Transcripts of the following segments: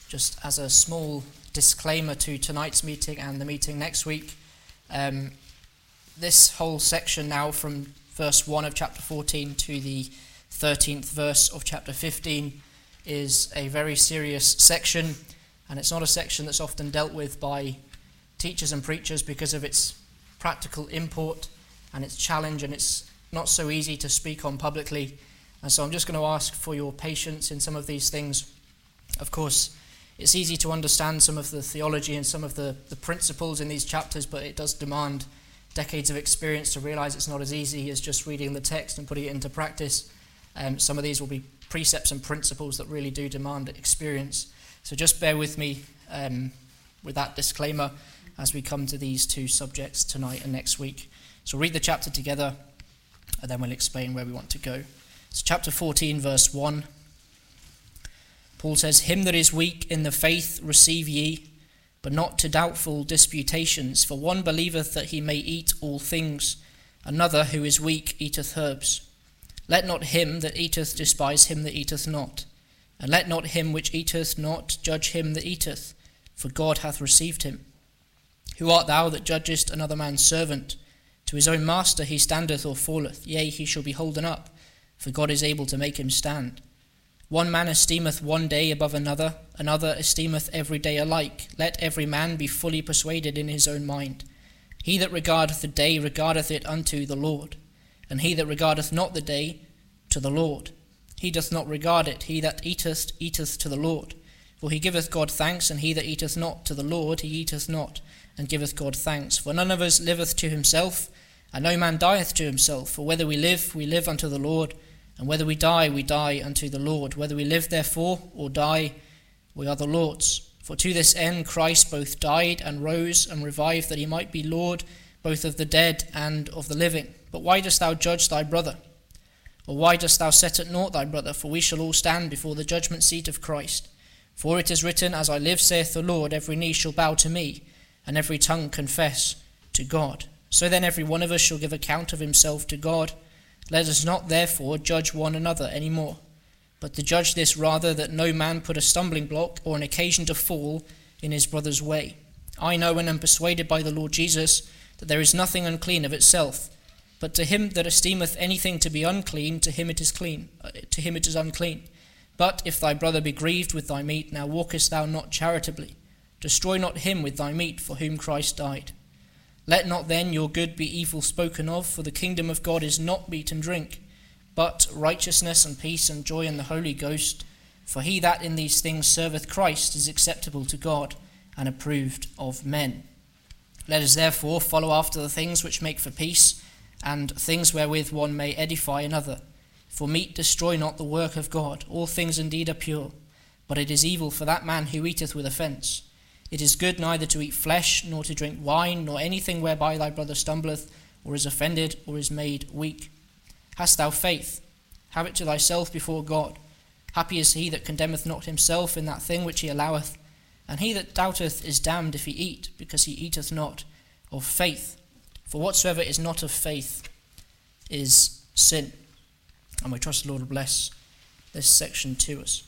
just as a small disclaimer to tonight's meeting and the meeting next week, this whole section now from verse 1 of chapter 14 to the 13th verse of chapter 15 is a very serious section, and it's not a section that's often dealt with by teachers and preachers because of its practical import and its challenge, and it's not so easy to speak on publicly. And so I'm just going to ask for your patience in some of these things. Of course, it's easy to understand some of the theology and some of the principles in these chapters, but it does demand decades of experience to realize it's not as easy as just reading the text and putting it into practice. Some of these will be precepts and principles that really do demand experience. So just bear with me with that disclaimer as we come to these two subjects tonight and next week. So read the chapter together, and then we'll explain where we want to go. So chapter 14, verse 1. Paul says, "Him that is weak in the faith receive ye, but not to doubtful disputations. For one believeth that he may eat all things, another who is weak eateth herbs. Let not him that eateth despise him that eateth not, and let not him which eateth not judge him that eateth, for God hath received him. Who art thou that judgest another man's servant? To his own master he standeth or falleth, yea, he shall be holden up, for God is able to make him stand. One man esteemeth one day above another, another esteemeth every day alike. Let every man be fully persuaded in his own mind. He that regardeth the day regardeth it unto the Lord, and he that regardeth not the day to the Lord. He doth not regard it. He that eateth, eateth to the Lord. For he giveth God thanks, and he that eateth not to the Lord, he eateth not, and giveth God thanks. For none of us liveth to himself, and no man dieth to himself. For whether we live unto the Lord, and whether we die unto the Lord. Whether we live therefore, or die, we are the Lord's. For to this end Christ both died and rose and revived, that he might be Lord both of the dead and of the living. But why dost thou judge thy brother? Or why dost thou set at naught thy brother? For we shall all stand before the judgment seat of Christ. For it is written, As I live, saith the Lord, every knee shall bow to me, and every tongue confess to God. So then every one of us shall give account of himself to God. Let us not therefore judge one another any more, but to judge this rather, that no man put a stumbling block or an occasion to fall in his brother's way. I know and am persuaded by the Lord Jesus that there is nothing unclean of itself, but to him that esteemeth anything to be unclean, to him it is clean. To him it is unclean. But if thy brother be grieved with thy meat, now walkest thou not charitably. Destroy not him with thy meat, for whom Christ died. Let not then your good be evil spoken of, for the kingdom of God is not meat and drink, but righteousness and peace and joy in the Holy Ghost. For he that in these things serveth Christ is acceptable to God and approved of men. Let us therefore follow after the things which make for peace, and things wherewith one may edify another. For meat destroy not the work of God. All things indeed are pure, but it is evil for that man who eateth with offence. It is good neither to eat flesh, nor to drink wine, nor anything whereby thy brother stumbleth, or is offended, or is made weak. Hast thou faith? Have it to thyself before God. Happy is he that condemneth not himself in that thing which he alloweth. And he that doubteth is damned if he eat, because he eateth not of faith. For whatsoever is not of faith is sin. And we trust the Lord will bless this section to us.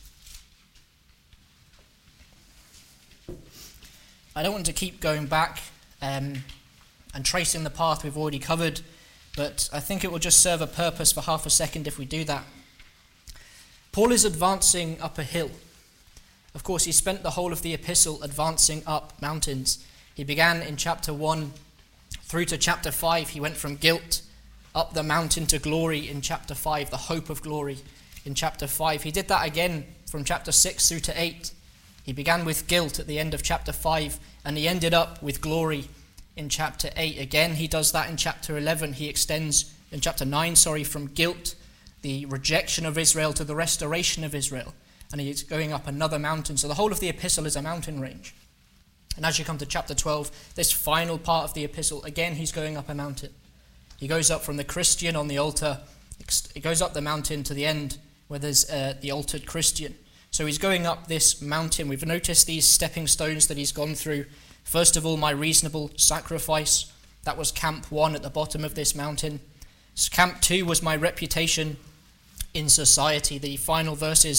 I don't want to keep going back and tracing the path we've already covered, but I think it will just serve a purpose for half a second if we do that. Paul is advancing up a hill. Of course, he spent the whole of the epistle advancing up mountains. He began in chapter 1 through to chapter 5. He went from guilt up the mountain to glory in chapter 5, the hope of glory in chapter 5. He did that again from chapter 6 through to 8. He began with guilt at the end of chapter 5, and he ended up with glory in chapter 8. Again, he does that in chapter 11. He extends in chapter 9, from guilt, the rejection of Israel, to the restoration of Israel. And he's going up another mountain. So the whole of the epistle is a mountain range. And as you come to chapter 12, this final part of the epistle, again, he's going up a mountain. He goes up from the Christian on the altar. He goes up the mountain to the end where there's the altered Christian. So he's going up this mountain. We've noticed these stepping stones that he's gone through. First of all, my reasonable sacrifice. That was camp 1 at the bottom of this mountain. Camp 2 was my reputation in society. The final verses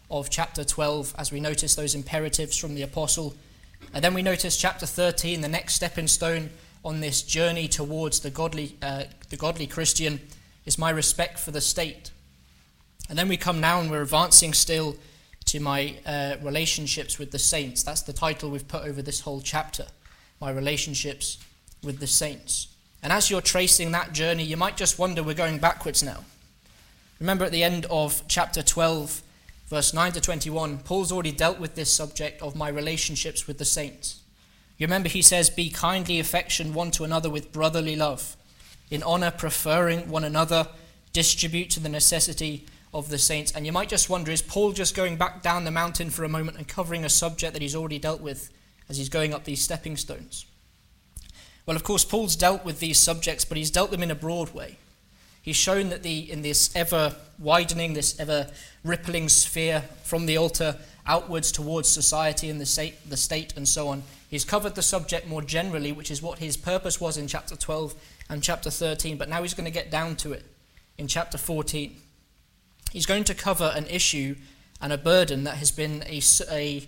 of chapter 12 as we notice those imperatives from the apostle. And then we notice chapter 13, the next stepping stone on this journey towards the godly Christian is my respect for the state. And then we come now and we're advancing still to my relationships with the saints. That's the title we've put over this whole chapter, my relationships with the saints. And as you're tracing that journey, you might just wonder we're going backwards now. Remember at the end of chapter 12, verse 9 to 21, Paul's already dealt with this subject of my relationships with the saints. You remember he says, be kindly affectioned one to another with brotherly love, in honor preferring one another, distribute to the necessity of the saints. And you might just wonder, is Paul just going back down the mountain for a moment and covering a subject that he's already dealt with as he's going up these stepping stones? Well, of course, Paul's dealt with these subjects, but he's dealt them in a broad way. He's shown that in this ever-widening, this ever-rippling sphere from the altar outwards towards society and the state and so on, he's covered the subject more generally, which is what his purpose was in chapter 12 and chapter 13, but now he's going to get down to it in chapter 14. He's going to cover an issue and a burden that has been a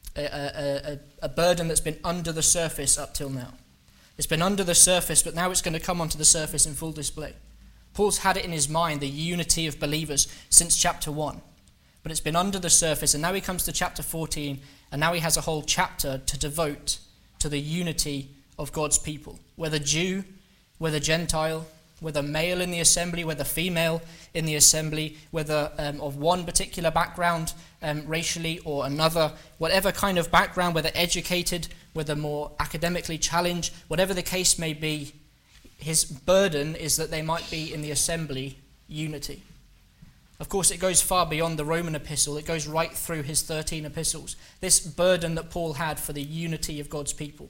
burden that's been under the surface up till now. It's been under the surface, but now it's going to come onto the surface in full display. Paul's had it in his mind, the unity of believers, since chapter 1. But it's been under the surface, and now he comes to chapter 14, and now he has a whole chapter to devote to the unity of God's people. Whether Jew, whether Gentile, whether male in the assembly, whether female in the assembly, whether of one particular background racially or another, whatever kind of background, whether educated, whether more academically challenged, whatever the case may be, his burden is that they might be in the assembly unity. Of course, it goes far beyond the Roman epistle. It goes right through his 13 epistles. This burden that Paul had for the unity of God's people.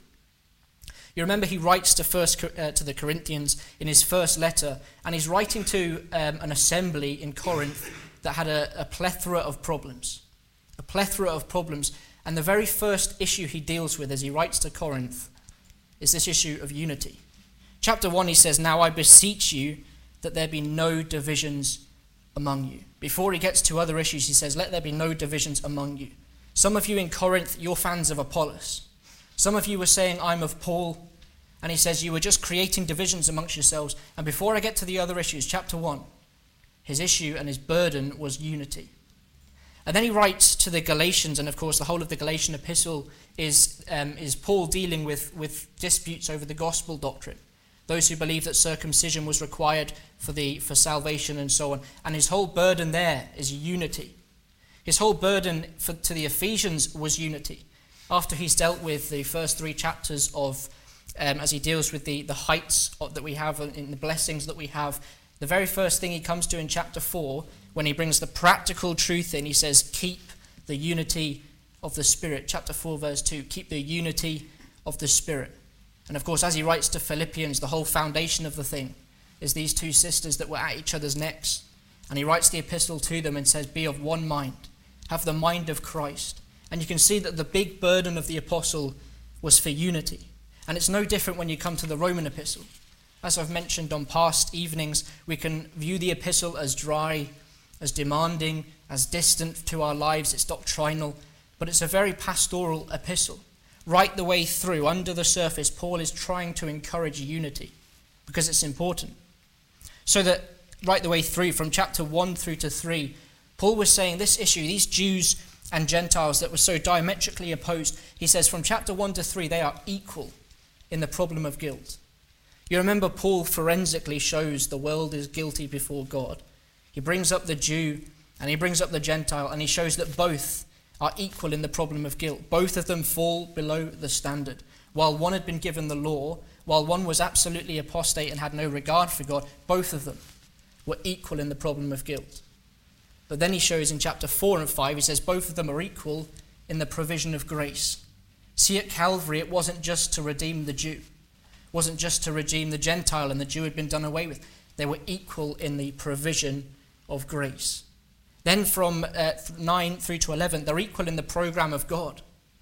You remember he writes to the Corinthians in his first letter, and he's writing to an assembly in Corinth that had a plethora of problems. A plethora of problems. And the very first issue he deals with as he writes to Corinth is this issue of unity. Chapter 1, he says, now I beseech you that there be no divisions among you. Before he gets to other issues, he says, let there be no divisions among you. Some of you in Corinth, you're fans of Apollos. Some of you were saying, I'm of Paul. And he says, you were just creating divisions amongst yourselves. And before I get to the other issues, chapter 1, his issue and his burden was unity. And then he writes to the Galatians, and of course the whole of the Galatian epistle is Paul dealing with disputes over the gospel doctrine. Those who believe that circumcision was required for salvation and so on. And his whole burden there is unity. His whole burden to the Ephesians was unity. After he's dealt with the first 3 chapters of, as he deals with the heights that we have in the blessings that we have, the very first thing he comes to in chapter 4, when he brings the practical truth in, he says, keep the unity of the Spirit. Chapter 4, verse 2, keep the unity of the Spirit. And of course, as he writes to Philippians, the whole foundation of the thing is these 2 sisters that were at each other's necks. And he writes the epistle to them and says, be of one mind, have the mind of Christ. And you can see that the big burden of the apostle was for unity. And it's no different when you come to the Roman epistle. As I've mentioned on past evenings, we can view the epistle as dry, as demanding, as distant to our lives. It's doctrinal, but it's a very pastoral epistle. Right the way through, under the surface, Paul is trying to encourage unity because it's important. So that right the way through, from chapter 1 through to 3, Paul was saying this issue, these Jews and Gentiles that were so diametrically opposed, he says from chapter 1 to 3, they are equal in the problem of guilt. You remember Paul forensically shows the world is guilty before God. He brings up the Jew and he brings up the Gentile, and he shows that both are equal in the problem of guilt. Both of them fall below the standard. While one had been given the law, while one was absolutely apostate and had no regard for God, both of them were equal in the problem of guilt. But then he shows in chapter 4 and 5, he says both of them are equal in the provision of grace. See, at Calvary, it wasn't just to redeem the Jew. It wasn't just to redeem the Gentile, and the Jew had been done away with. They were equal in the provision of grace. Then from 9 through to 11, they're equal in the program of God.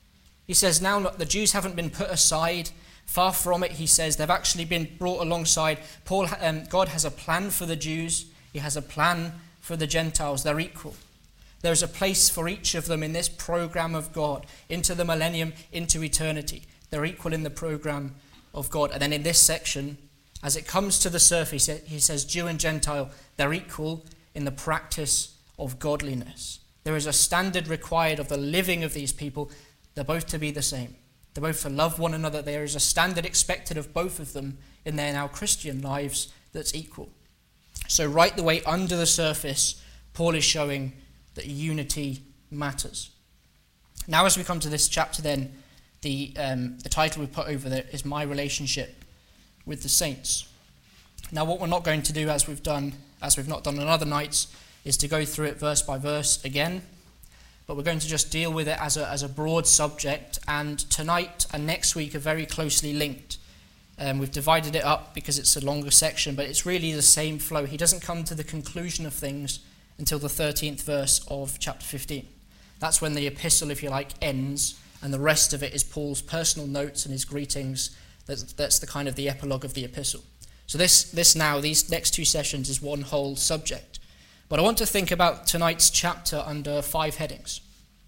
He says now the Jews haven't been put aside. Far from it, he says. They've actually been brought alongside. God has a plan for the Jews. He has a plan for the Gentiles. They're equal. There's a place for each of them in this program of God, into the millennium, into eternity. They're equal in the program of God. And then in this section, as it comes to the surface, he says Jew and Gentile, they're equal in the practice of godliness. There is a standard required of the living of these people. They're both to be the same. They're both to love one another. There is a standard expected of both of them in their now Christian lives that's equal. So right the way under the surface, Paul is showing that unity matters. Now as we come to this chapter then, the title we put over there is My Relationship with the Saints. Now what we're not going to do, as we've not done on other nights, is to go through it verse by verse again, but we're going to just deal with it as a broad subject, and tonight and next week are very closely linked. We've divided it up because it's a longer section, but it's really the same flow. He doesn't come to the conclusion of things until the 13th verse of chapter 15. That's when the epistle, if you like, ends, and the rest of it is Paul's personal notes and his greetings. That's the kind of the epilogue of the epistle. So these next two sessions is one whole subject. But I want to think about tonight's chapter under 5 headings.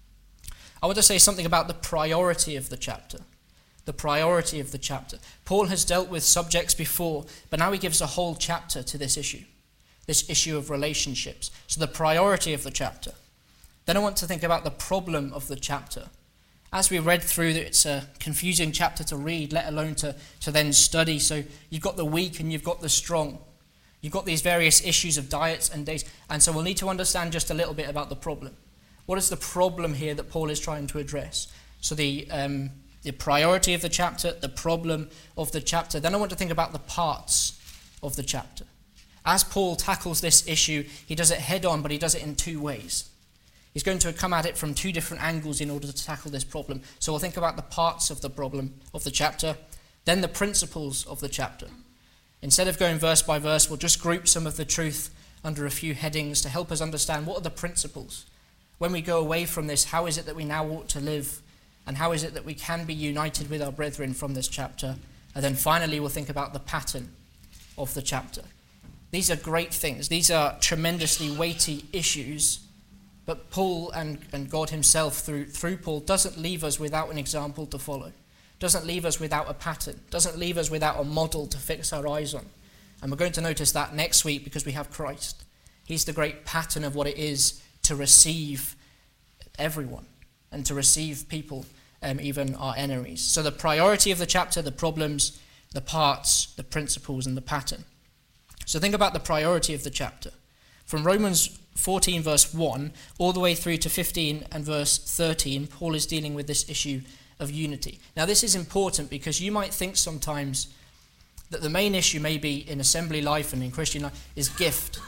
I want to say something about the priority of the chapter. The priority of the chapter. Paul has dealt with subjects before, but now he gives a whole chapter to this issue of relationships. So the priority of the chapter. Then I want to think about the problem of the chapter. As we read through, it's a confusing chapter to read, let alone to then study. So you've got the weak and you've got the strong. You've got these various issues of diets and days. And so we'll need to understand just a little bit about the problem. What is the problem here that Paul is trying to address? So the priority of the chapter, the problem of the chapter. Then I want to think about the parts of the chapter. As Paul tackles this issue, he does it head on, but he does it in 2 ways. He's going to come at it from 2 different angles in order to tackle this problem. So we'll think about the parts of the problem of the chapter, then the principles of the chapter. Instead of going verse by verse, we'll just group some of the truth under a few headings to help us understand what are the principles. When we go away from this, how is it that we now ought to live? And how is it that we can be united with our brethren from this chapter? And then finally, we'll think about the pattern of the chapter. These are great things. These are tremendously weighty issues. But Paul and God himself through Paul doesn't leave us without an example to follow. Doesn't leave us without a pattern. Doesn't leave us without a model to fix our eyes on. And we're going to notice that next week because we have Christ. He's the great pattern of what it is to receive everyone and to receive people, even our enemies. So the priority of the chapter, the problems, the parts, the principles, and the pattern. So think about the priority of the chapter. From Romans 14 verse 1 all the way through to 15 and verse 13, Paul is dealing with this issue of unity. Now this is important because you might think sometimes that the main issue maybe in assembly life and in Christian life is gift.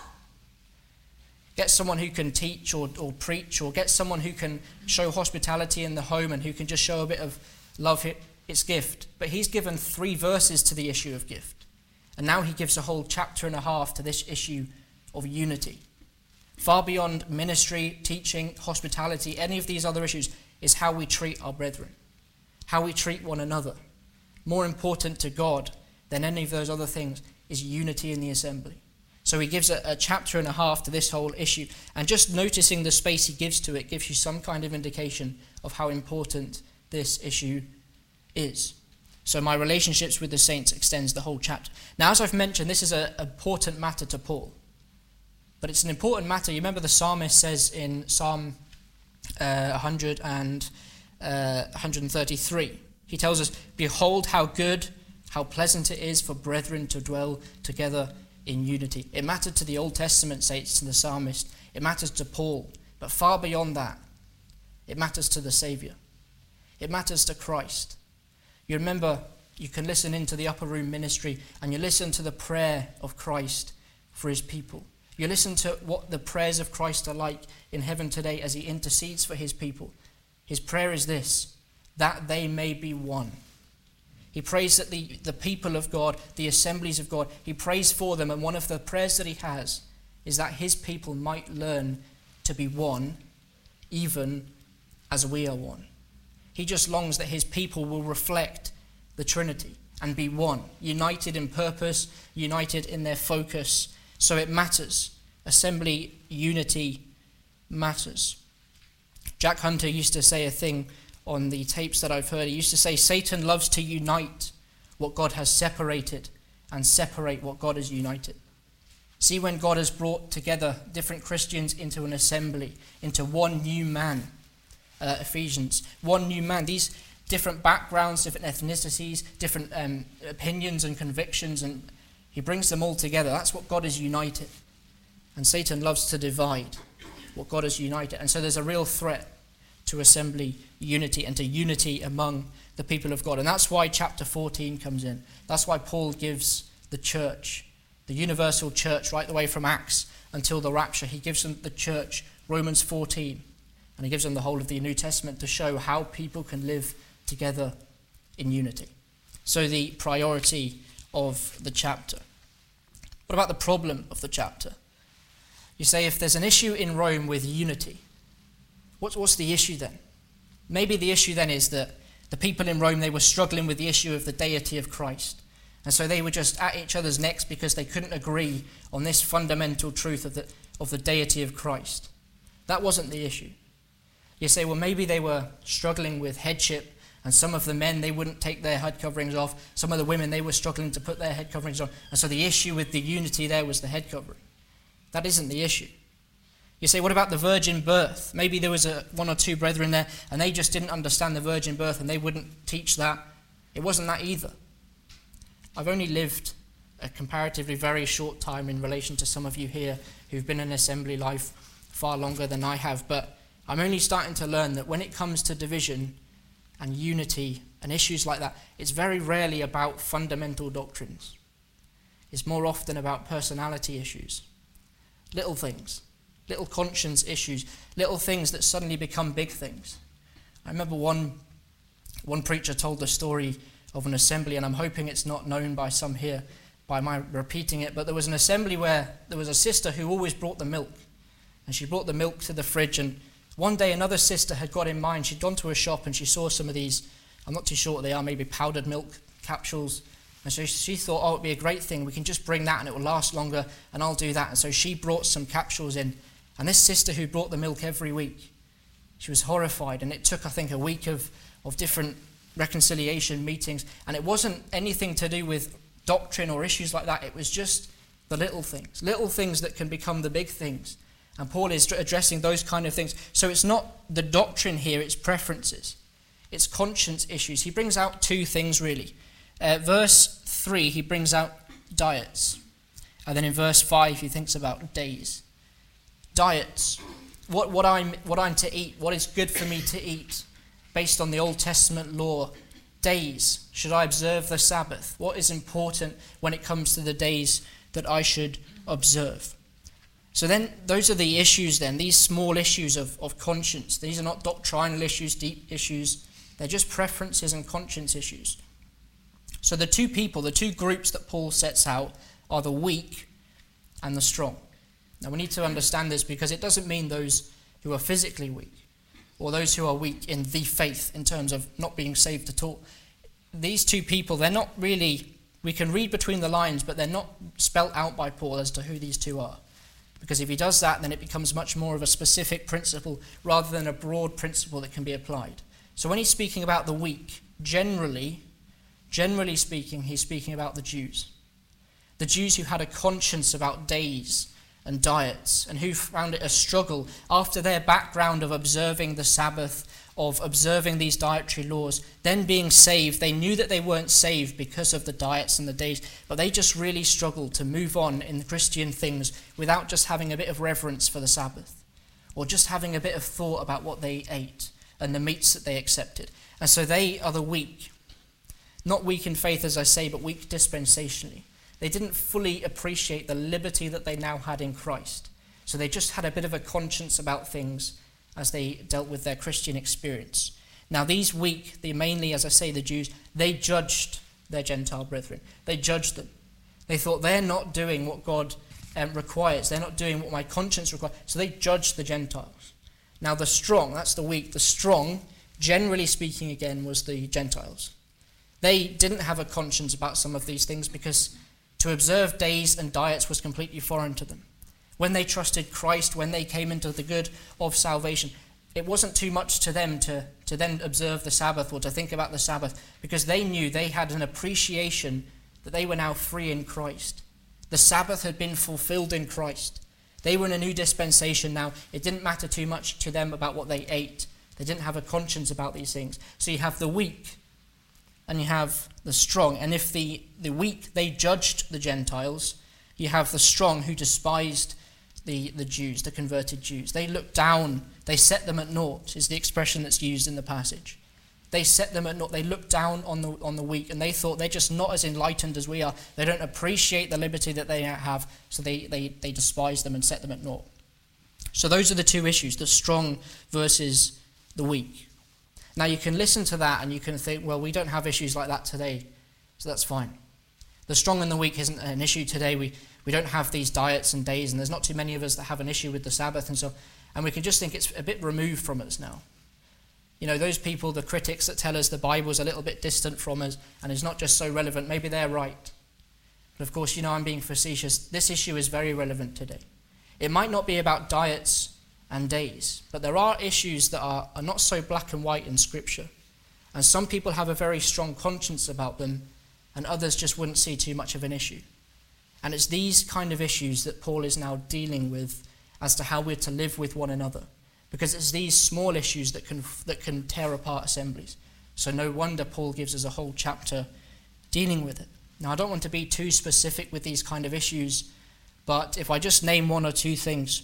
Get someone who can teach or preach, or get someone who can show hospitality in the home and who can just show a bit of love. It's gift. But he's given 3 verses to the issue of gift. And now he gives a whole chapter and a half to this issue of unity. Far beyond ministry, teaching, hospitality, any of these other issues is how we treat our brethren, how we treat one another. More important to God than any of those other things is unity in the assembly. So he gives a chapter and a half to this whole issue. And just noticing the space he gives to it gives you some kind of indication of how important this issue is. So my relationships with the saints extends the whole chapter. Now, as I've mentioned, this is an important matter to Paul. But it's an important matter. You remember the psalmist says in Psalm 133, he tells us, "Behold how good, how pleasant it is for brethren to dwell together in unity." It mattered to the Old Testament saints, to the psalmist. It matters to Paul. But far beyond that, it matters to the Saviour. It matters to Christ. You remember, you can listen into the upper room ministry and you listen to the prayer of Christ for his people. You listen to what the prayers of Christ are like in heaven today as he intercedes for his people. His prayer is this, that they may be one. He prays that the people of God, the assemblies of God, he prays for them, and one of the prayers that he has is that his people might learn to be one, even as we are one. He just longs that his people will reflect the Trinity and be one, united in purpose, united in their focus. So it matters. Assembly unity matters. Jack Hunter used to say a thing on the tapes that I've heard. He used to say, Satan loves to unite what God has separated and separate what God has united. See, when God has brought together different Christians into an assembly, into one new man, Ephesians, one new man, these different backgrounds, different ethnicities, different opinions and convictions, and he brings them all together. That's what God has united. And Satan loves to divide what God has united. And so there's a real threat to assembly unity and to unity among the people of God. And that's why chapter 14 comes in. That's why Paul gives the church, the universal church, right the way from Acts until the rapture. He gives them the church, Romans 14. And he gives them the whole of the New Testament to show how people can live together in unity. So the priority of the chapter. What about the problem of the chapter? You say, if there's an issue in Rome with unity, what's the issue then? Maybe the issue then is that the people in Rome, they were struggling with the issue of the deity of Christ. And so they were just at each other's necks because they couldn't agree on this fundamental truth of the deity of Christ. That wasn't the issue. You say, well, maybe they were struggling with headship, and some of the men, they wouldn't take their head coverings off. Some of the women, they were struggling to put their head coverings on. And so the issue with the unity there was the head covering. That isn't the issue. You say, what about the virgin birth? Maybe there was one or two brethren there, and they just didn't understand the virgin birth, and they wouldn't teach that. It wasn't that either. I've only lived a comparatively very short time in relation to some of you here who've been in assembly life far longer than I have, but I'm only starting to learn that when it comes to division and unity and issues like that, it's very rarely about fundamental doctrines. It's more often about personality issues, little things, little conscience issues, little things that suddenly become big things. I remember one preacher told the story of an assembly, and I'm hoping it's not known by some here by my repeating it, but there was an assembly where there was a sister who always brought the milk, and she brought the milk to the fridge, and one day another sister had got in mind. She'd gone to a shop and she saw some of these, I'm not too sure what they are, maybe powdered milk capsules, and so she thought, oh, it'd be a great thing, we can just bring that and it will last longer, and I'll do that. And so she brought some capsules in, and this sister who brought the milk every week, she was horrified, and it took, I think, a week of different reconciliation meetings, and it wasn't anything to do with doctrine or issues like that. It was just the little things that can become the big things, and Paul is addressing those kind of things. So it's not the doctrine here, it's preferences, it's conscience issues. He brings out two things really. Verse 3 he brings out diets, and then in verse 5 he thinks about days. Diets, what I'm to eat, what is good for me to eat based on the Old Testament law. Days, should I observe the Sabbath? What is important when it comes to the days that I should observe? So then, those are the issues then, these small issues of conscience. These are not doctrinal issues, deep issues. They're just preferences and conscience issues. So the two groups that Paul sets out are the weak and the strong. Now we need to understand this, because it doesn't mean those who are physically weak, or those who are weak in the faith in terms of not being saved at all. These two people, they're not really, we can read between the lines, but they're not spelt out by Paul as to who these two are. Because if he does that, then it becomes much more of a specific principle rather than a broad principle that can be applied. So when he's speaking about the weak, generally speaking, he's speaking about the Jews. The Jews who had a conscience about days and diets, and who found it a struggle after their background of observing the Sabbath, of observing these dietary laws, then being saved. They knew that they weren't saved because of the diets and the days, but they just really struggled to move on in the Christian things without just having a bit of reverence for the Sabbath, or just having a bit of thought about what they ate and the meats that they accepted. And so they are the weak. Not weak in faith, as I say, but weak dispensationally. They didn't fully appreciate the liberty that they now had in Christ. So they just had a bit of a conscience about things as they dealt with their Christian experience. Now these weak, mainly, as I say, the Jews, they judged their Gentile brethren. They judged them. They thought, they're not doing what God requires. They're not doing what my conscience requires. So they judged the Gentiles. Now the strong, that's the weak. The strong, generally speaking again, was the Gentiles. They didn't have a conscience about some of these things, because to observe days and diets was completely foreign to them. When they trusted Christ, when they came into the good of salvation, it wasn't too much to them to then observe the Sabbath or to think about the Sabbath, because they knew they had an appreciation that they were now free in Christ. The Sabbath had been fulfilled in Christ. They were in a new dispensation now. It didn't matter too much to them about what they ate. They didn't have a conscience about these things. So you have the weak and you have the strong. And if the weak, they judged the Gentiles, you have the strong who despised the Jews, the converted Jews. They looked down, they set them at naught, is the expression that's used in the passage. They set them at naught, they looked down on the weak, and they thought they're just not as enlightened as we are. They don't appreciate the liberty that they have, so they despise them and set them at naught. So those are the two issues, the strong versus the weak. Now you can listen to that and you can think, well, we don't have issues like that today, so that's fine. The strong and the weak isn't an issue today. We don't have these diets and days, and there's not too many of us that have an issue with the Sabbath, and we can just think it's a bit removed from us now. You know, those people, the critics that tell us the Bible's a little bit distant from us and is not just so relevant, maybe they're right. But of course, I'm being facetious. This issue is very relevant today. It might not be about diets and days, but there are issues that are not so black and white in Scripture. And some people have a very strong conscience about them, and others just wouldn't see too much of an issue. And it's these kind of issues that Paul is now dealing with as to how we're to live with one another. Because it's these small issues that can tear apart assemblies. So no wonder Paul gives us a whole chapter dealing with it. Now, I don't want to be too specific with these kind of issues, but if I just name one or two things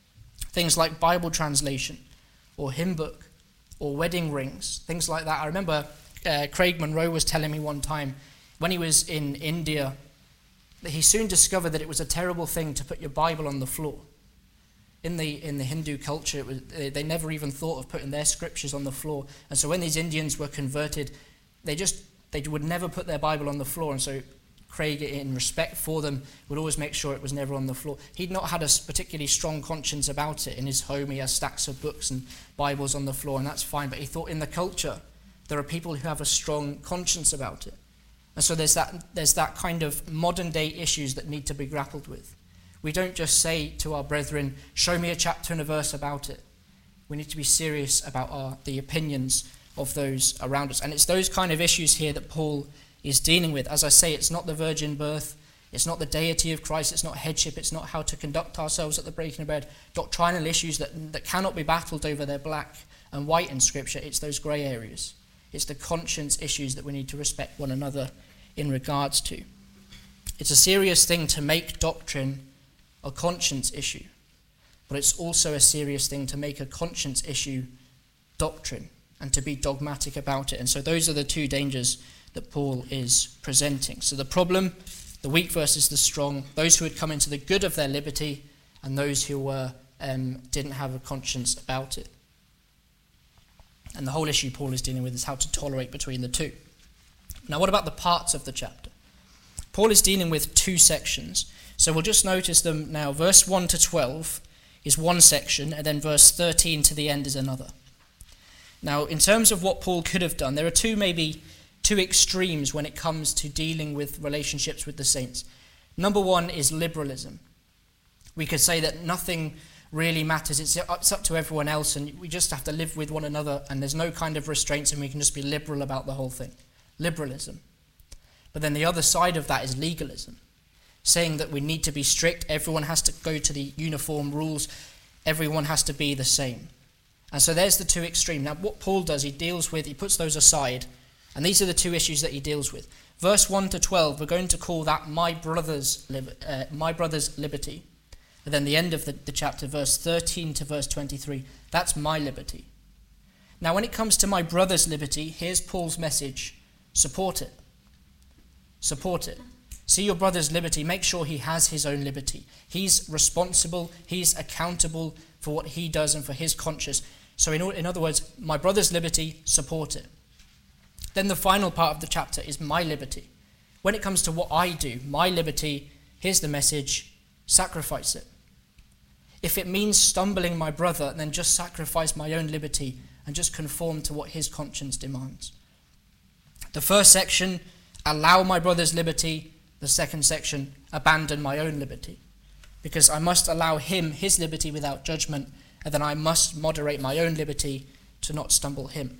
like Bible translation, or hymn book, or wedding rings, things like that. I remember Craig Monroe was telling me one time, when he was in India, that he soon discovered that it was a terrible thing to put your Bible on the floor. In the Hindu culture, they never even thought of putting their scriptures on the floor. And so when these Indians were converted, they would never put their Bible on the floor. And so Craig, in respect for them, would always make sure it was never on the floor. He'd not had a particularly strong conscience about it. In his home, he has stacks of books and Bibles on the floor, and that's fine. But he thought in the culture, there are people who have a strong conscience about it. And so there's that kind of modern day issues that need to be grappled with. We don't just say to our brethren, show me a chapter and a verse about it. We need to be serious about the opinions of those around us. And it's those kind of issues here that Paul is dealing with. As I say, it's not the virgin birth, it's not the deity of Christ, it's not headship, it's not how to conduct ourselves at the breaking of bread. Doctrinal issues that cannot be battled over their black and white in Scripture. It's those grey areas. It's the conscience issues that we need to respect one another in regards to. It's a serious thing to make doctrine a conscience issue, but it's also a serious thing to make a conscience issue doctrine and to be dogmatic about it. And so those are the two dangers that Paul is presenting. So the problem, the weak versus the strong, those who had come into the good of their liberty and those who didn't have a conscience about it. And the whole issue Paul is dealing with is how to tolerate between the two. Now, what about the parts of the chapter? Paul is dealing with two sections. So we'll just notice them now. Verse 1 to 12 is one section, and then verse 13 to the end is another. Now, in terms of what Paul could have done, there are maybe two extremes when it comes to dealing with relationships with the saints. Number one is liberalism. We could say that nothing really matters. It's up to everyone else, and we just have to live with one another, and there's no kind of restraints, and we can just be liberal about the whole thing. Liberalism. But then the other side of that is legalism, saying that we need to be strict, everyone has to go to the uniform rules, everyone has to be the same. And so there's the two extremes. Now what Paul does, he puts those aside, and these are the two issues that he deals with. Verse 1 to 12, we're going to call that my brother's liberty. And then the end of the chapter, verse 13 to verse 23, that's my liberty. Now when it comes to my brother's liberty, here's Paul's message: support it. Support it. See your brother's liberty. Make sure he has his own liberty. He's responsible. He's accountable for what he does and for his conscience. So in other words, my brother's liberty, support it. Then the final part of the chapter is my liberty. When it comes to what I do, my liberty, here's the message: sacrifice it. If it means stumbling my brother, then just sacrifice my own liberty and just conform to what his conscience demands. The first section, allow my brother's liberty. The second section, abandon my own liberty. Because I must allow him his liberty without judgment, and then I must moderate my own liberty to not stumble him.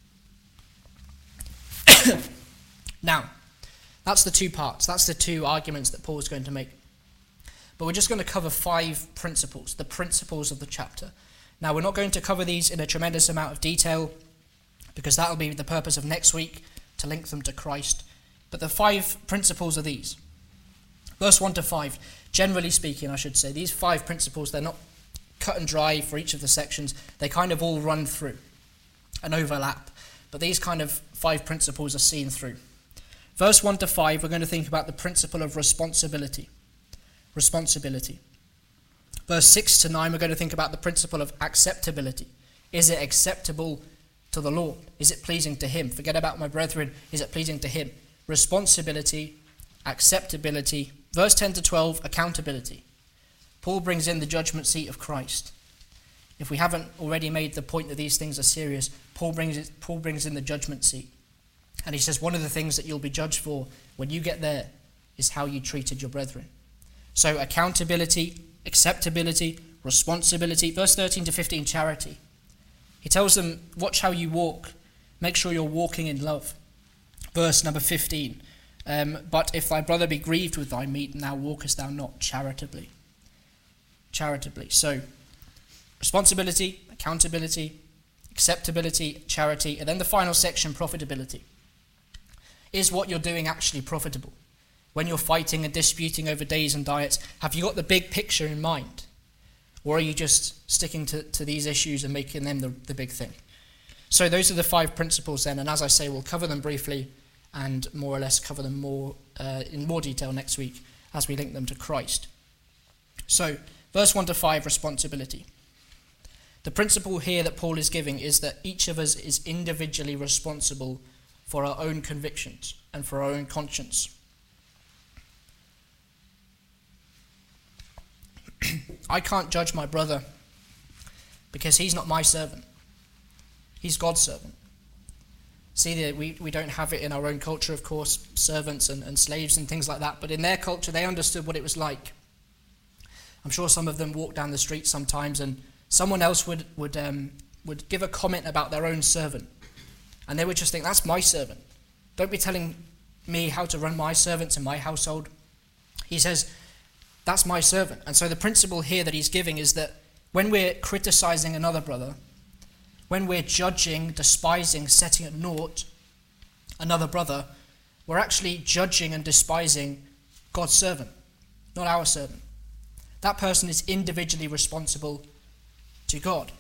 Now, that's the two parts. That's the two arguments that Paul is going to make. But we're just going to cover 5 principles, the principles of the chapter. Now, we're not going to cover these in a tremendous amount of detail, because that will be the purpose of next week, to link them to Christ. But the 5 principles are these. Verse 1 to 5, generally speaking, I should say, these 5 principles, they're not cut and dry for each of the sections. They kind of all run through and overlap. But these kind of 5 principles are seen through. Verse 1 to 5, we're going to think about the principle of responsibility. Responsibility. Verse 6 to 9, we're going to think about the principle of acceptability. Is it acceptable to the Lord? Is it pleasing to him? Forget about my brethren. Is it pleasing to him? Responsibility, acceptability. Verse 10 to 12, accountability. Paul brings in the judgment seat of Christ. If we haven't already made the point that these things are serious, Paul brings in the judgment seat. And he says one of the things that you'll be judged for when you get there is how you treated your brethren. So accountability, acceptability, responsibility. Verse 13 to 15, charity. He tells them, watch how you walk. Make sure you're walking in love. Verse number 15. But if thy brother be grieved with thy meat, now walkest thou not charitably. Charitably. So, responsibility, accountability, acceptability, charity, and then the final section, profitability. Is what you're doing actually profitable? When you're fighting and disputing over days and diets, have you got the big picture in mind? Or are you just sticking to these issues and making them the big thing? So those are the 5 principles then, and as I say, we'll cover them briefly and more or less cover them more in more detail next week as we link them to Christ. So, verse 1 to 5, responsibility. The principle here that Paul is giving is that each of us is individually responsible for our own convictions and for our own conscience. I can't judge my brother because he's not my servant. He's God's servant. See, we don't have it in our own culture, of course, servants and slaves and things like that, but in their culture they understood what it was like. I'm sure some of them walk down the street sometimes and someone else would give a comment about their own servant. And they would just think, that's my servant. Don't be telling me how to run my servants in my household. He says, that's my servant. And so the principle here that he's giving is that when we're criticizing another brother, when we're judging, despising, setting at naught another brother, we're actually judging and despising God's servant, not our servant. That person is individually responsible to God.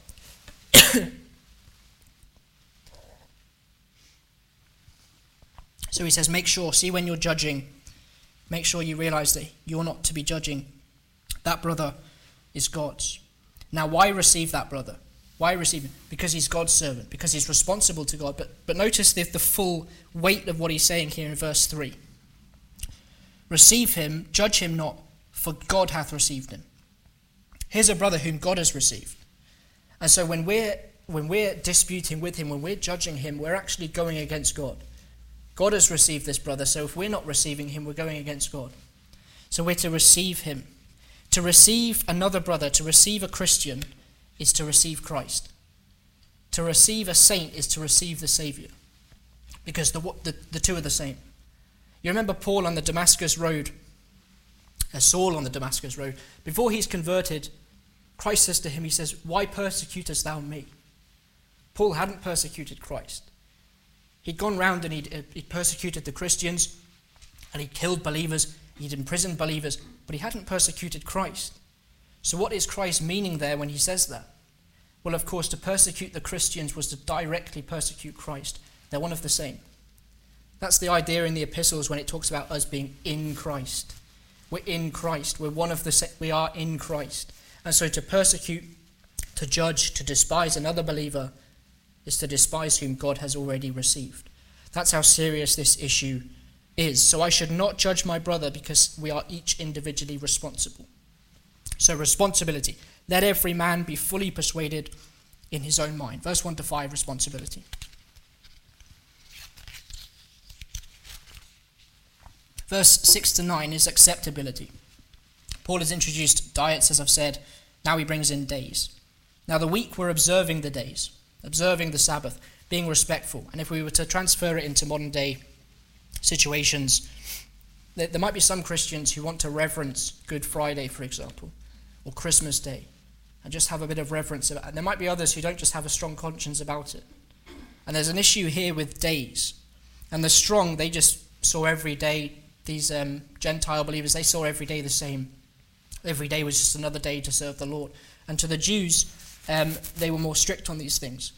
So he says, make sure, see when you're judging, make sure you realize that you're not to be judging. That brother is God's. Now, why receive that brother? Why receive him? Because he's God's servant, because he's responsible to God. But notice the full weight of what he's saying here in verse 3. Receive him, judge him not, for God hath received him. Here's a brother whom God has received. And so when we're disputing with him, when we're judging him, we're actually going against God. God has received this brother, so if we're not receiving him, we're going against God. So we're to receive him. To receive another brother, to receive a Christian, is to receive Christ. To receive a saint is to receive the Saviour. Because the two are the same. You remember Paul on the Damascus road, Saul on the Damascus road. Before he's converted, Christ says to him, he says, why persecutest thou me? Paul hadn't persecuted Christ. He'd gone round and he'd persecuted the Christians, and he'd killed believers, he'd imprisoned believers, but he hadn't persecuted Christ. So what is Christ meaning there when he says that? Well, of course, to persecute the Christians was to directly persecute Christ. They're one of the same. That's the idea in the epistles when it talks about us being in Christ. We're in Christ. We are in Christ. And so to persecute, to judge, to despise another believer is to despise whom God has already received. That's how serious this issue is. So I should not judge my brother because we are each individually responsible. So responsibility. Let every man be fully persuaded in his own mind. Verse 1 to 5, responsibility. Verse 6 to 9 is acceptability. Paul has introduced diets, as I've said. Now he brings in days. Now the weak were observing the days, observing the Sabbath, being respectful. And if we were to transfer it into modern day situations, there might be some Christians who want to reverence Good Friday, for example, or Christmas Day, and just have a bit of reverence about it. And there might be others who don't just have a strong conscience about it. And there's an issue here with days. And the strong, they just saw every day, these Gentile believers, they saw every day the same. Every day was just another day to serve the Lord. And to the Jews, they were more strict on these things.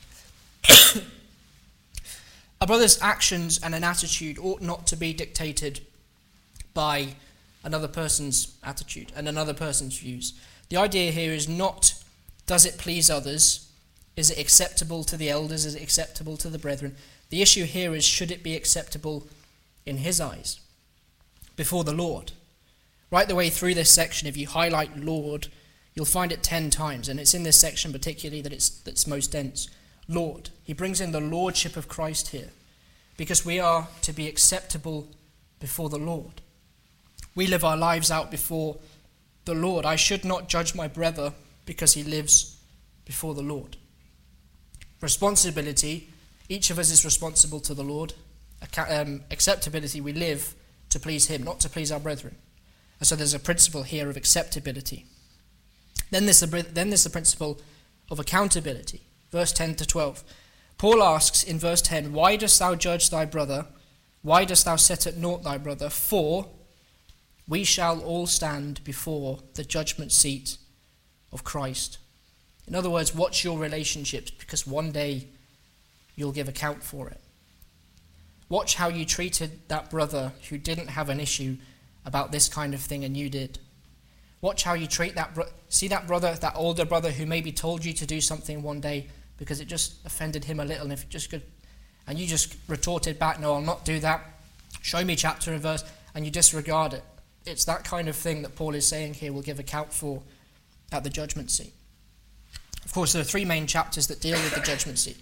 A brother's actions and an attitude ought not to be dictated by another person's attitude and another person's views. The idea here is not, does it please others? Is it acceptable to the elders? Is it acceptable to the brethren? The issue here is, should it be acceptable in his eyes before the Lord? Right the way through this section, if you highlight Lord, you'll find it 10 times, and it's in this section particularly that's most dense. Lord. He brings in the lordship of Christ here, because we are to be acceptable before the Lord. We live our lives out before the Lord. I should not judge my brother because he lives before the Lord. Responsibility, each of us is responsible to the Lord. Acceptability, we live to please him, not to please our brethren. And so there's a principle here of acceptability. Then there's the principle of accountability. Verse 10 to 12. Paul asks in verse 10, why dost thou judge thy brother? Why dost thou set at naught thy brother? For we shall all stand before the judgment seat of Christ. In other words, watch your relationships, because one day you'll give account for it. Watch how you treated that brother who didn't have an issue about this kind of thing and you did. Watch how you treat that see that brother, that older brother who maybe told you to do something one day because it just offended him a little, and if it just could, and you just retorted back, no, I'll not do that. Show me chapter and verse, and you disregard it. It's that kind of thing that Paul is saying here will give account for at the judgment seat. Of course, there are 3 main chapters that deal with the judgment seat.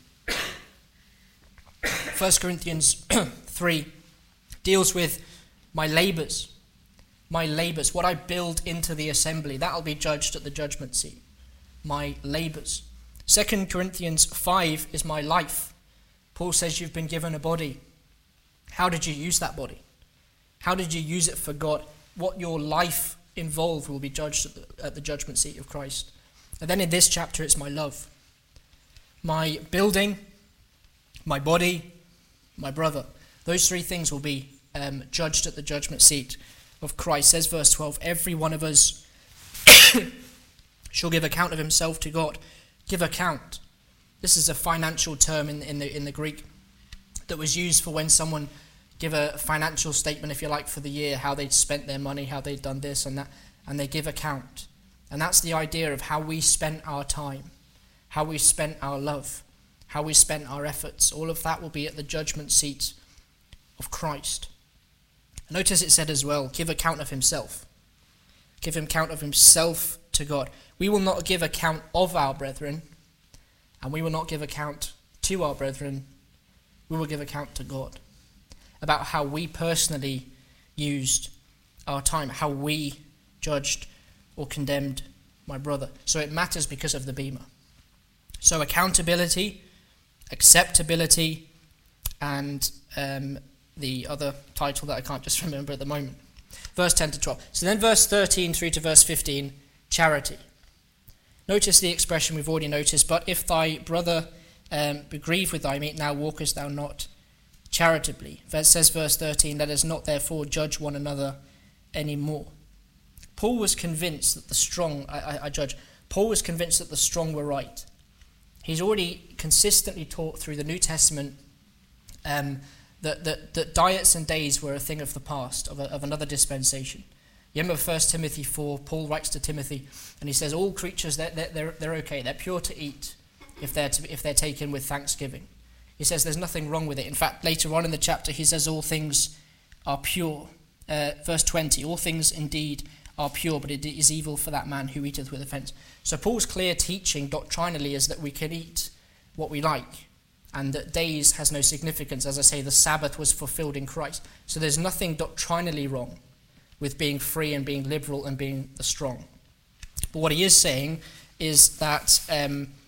1 Corinthians 3 deals with my labours, what I build into the assembly. That'll be judged at the judgment seat. My labours. 2 Corinthians 5 is my life. Paul says you've been given a body. How did you use that body? How did you use it for God? What your life involved will be judged at the judgment seat of Christ. And then in this chapter it's my love. My building, my body, my brother. Those 3 things will be judged at the judgment seat of Christ. Says verse 12, every one of us shall give account of himself to God. Give account. This is a financial term in the Greek that was used for when someone give a financial statement, if you like, for the year, how they'd spent their money, how they'd done this and that, and they give account. And that's the idea of how we spent our time, how we spent our love, how we spent our efforts. All of that will be at the judgment seat of Christ. Notice it said as well, give account of himself. Give him account of himself to God. We will not give account of our brethren, and we will not give account to our brethren. We will give account to God about how we personally used our time, how we judged or condemned my brother. So it matters because of the bema. So accountability, acceptability, and the other title that I can't just remember at the moment. Verse 10 to 12. So then verse 13 through to verse 15, charity. Notice the expression we've already noticed, but if thy brother be grieved with thy meat, now walkest thou not charitably. It says verse 13, let us not therefore judge one another any more. Paul was convinced that the strong, Paul was convinced that the strong were right. He's already consistently taught through the New Testament that diets and days were a thing of the past, of another dispensation. You remember 1 Timothy 4, Paul writes to Timothy, and he says all creatures, they're okay, they're pure to eat if they're taken with thanksgiving. He says there's nothing wrong with it. In fact, later on in the chapter, he says all things are pure. Verse 20, all things indeed are pure, but it is evil for that man who eateth with offence. So Paul's clear teaching doctrinally is that we can eat what we like, and that days has no significance. As I say, the Sabbath was fulfilled in Christ. So there's nothing doctrinally wrong with being free and being liberal and being the strong. But what he is saying is that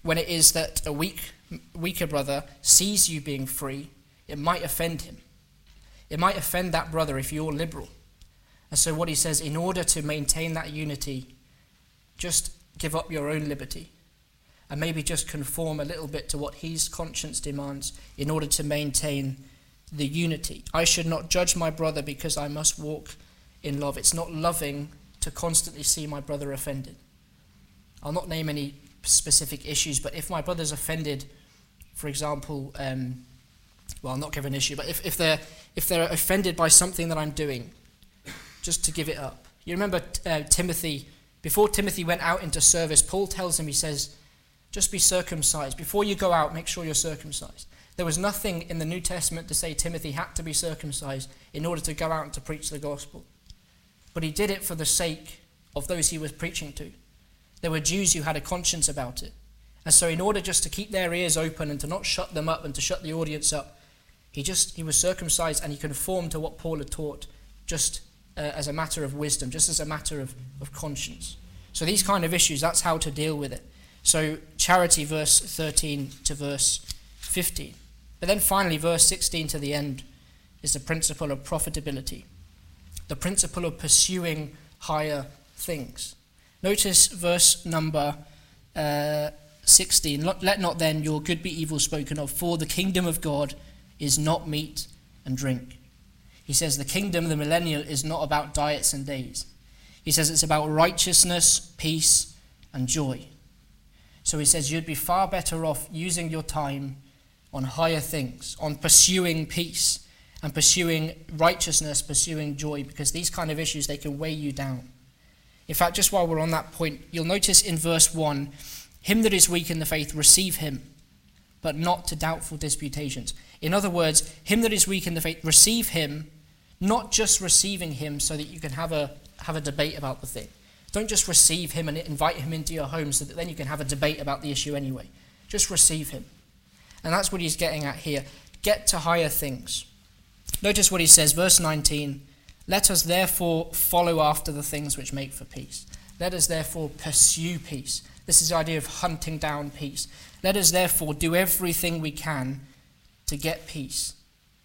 when it is that a weaker brother sees you being free, it might offend him. It might offend that brother if you're liberal. And so what he says, in order to maintain that unity, just give up your own liberty and maybe just conform a little bit to what his conscience demands in order to maintain the unity. I should not judge my brother because I must walk in love. It's not loving to constantly see my brother offended. I'll not name any specific issues, but if my brother's offended, for example, I'll not give an issue, but if they're offended by something that I'm doing, just to give it up. You remember Timothy, before Timothy went out into service, Paul tells him, he says, just be circumcised. Before you go out, make sure you're circumcised. There was nothing in the New Testament to say Timothy had to be circumcised in order to go out and to preach the gospel. But he did it for the sake of those he was preaching to. There were Jews who had a conscience about it. And so in order just to keep their ears open and to not shut them up and to shut the audience up, he was circumcised and he conformed to what Paul had taught just as a matter of wisdom, just as a matter of conscience. So these kind of issues, that's how to deal with it. So charity, verse 13 to verse 15. But then finally, verse 16 to the end is the principle of profitability, the principle of pursuing higher things. Notice verse number 16. Let not then your good be evil spoken of, for the kingdom of God is not meat and drink. He says the kingdom, the millennial, is not about diets and days. He says it's about righteousness, peace, and joy. So he says you'd be far better off using your time on higher things, on pursuing peace and pursuing righteousness, pursuing joy, because these kind of issues, they can weigh you down. In fact, just while we're on that point, you'll notice in verse 1, him that is weak in the faith, receive him, but not to doubtful disputations. In other words, him that is weak in the faith, receive him, not just receiving him so that you can have a debate about the thing. Don't just receive him and invite him into your home so that then you can have a debate about the issue anyway. Just receive him. And that's what he's getting at here. Get to higher things. Notice what he says, verse 19, let us therefore follow after the things which make for peace. Let us therefore pursue peace. This is the idea of hunting down peace. Let us therefore do everything we can to get peace.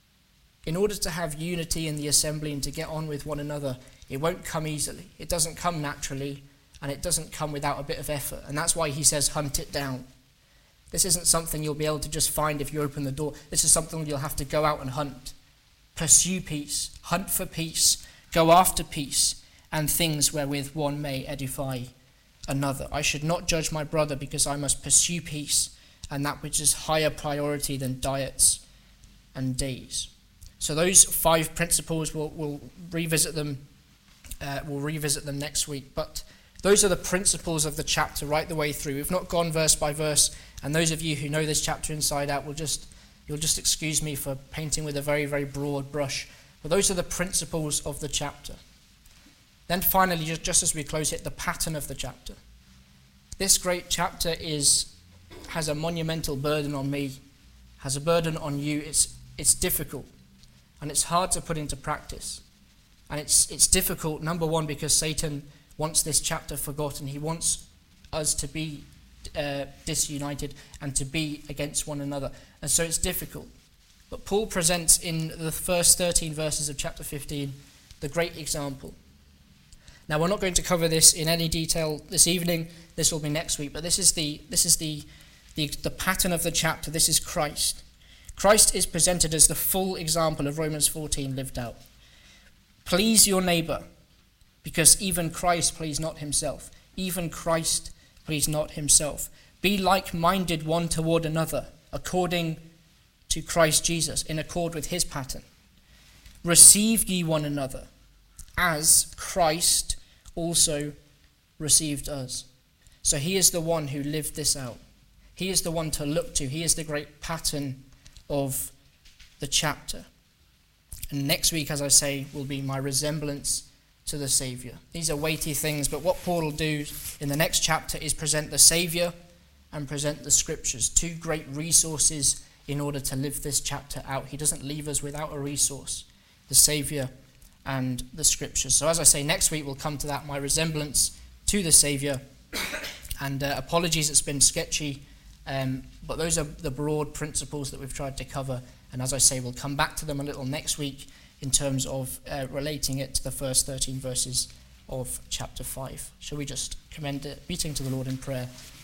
In order to have unity in the assembly and to get on with one another, it won't come easily. It doesn't come naturally, and it doesn't come without a bit of effort. And that's why he says hunt it down. This isn't something you'll be able to just find if you open the door. This is something you'll have to go out and hunt. Pursue peace, hunt for peace, go after peace, and things wherewith one may edify another. I should not judge my brother because I must pursue peace and that which is higher priority than diets and days. So those 5 principles, we'll revisit them. We'll revisit them next week. But those are the principles of the chapter right the way through. We've not gone verse by verse, and those of you who know this chapter inside out you'll just excuse me for painting with a very, very broad brush. But those are the principles of the chapter. Then finally, just as we close it, the pattern of the chapter. This great chapter has a monumental burden on me, has a burden on you. It's difficult, and it's hard to put into practice. And it's difficult, number one, because Satan wants this chapter forgotten. He wants us to be disunited and to be against one another. And so it's difficult. But Paul presents in the first 13 verses of chapter 15 the great example. Now, we're not going to cover this in any detail this evening. This will be next week. But this is the pattern of the chapter. This is Christ. Christ is presented as the full example of Romans 14 lived out. Please your neighbour, because even Christ pleased not himself. Even Christ pleased not himself. Be like-minded one toward another, according to Christ Jesus, in accord with his pattern. Receive ye one another, as Christ also received us. So he is the one who lived this out. He is the one to look to. He is the great pattern of the chapter. And next week, as I say, will be my resemblance to the Saviour. These are weighty things, but what Paul will do in the next chapter is present the Saviour and present the Scriptures, 2 great resources in order to live this chapter out. He doesn't leave us without a resource, the Saviour and the Scriptures. So as I say, next week we'll come to that, my resemblance to the Saviour. And apologies, it's been sketchy But those are the broad principles that we've tried to cover, and as I say, we'll come back to them a little next week in terms of relating it to the first 13 verses of chapter 5. Shall we just commend the meeting to the Lord in prayer